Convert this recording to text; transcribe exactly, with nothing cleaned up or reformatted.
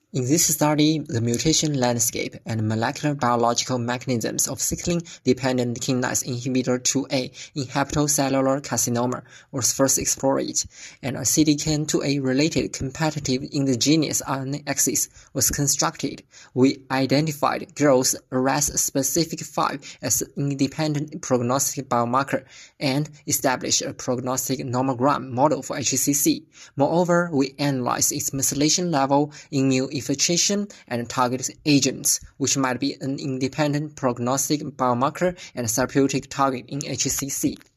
In this study, the mutation landscape and molecular biological mechanisms of cyclin-dependent kinase inhibitor two A in hepatocellular carcinoma was first explored, and a C D K N two A-related competitive endogenous R N A axis was constructed. We identified growth arrest-specific five as an independent prognostic biomarker and established a prognostic nomogram model for H C C. Moreover, we analyzed its methylation level, immune infiltration, and target agents, which might be an independent prognostic biomarker and therapeutic target in H C C.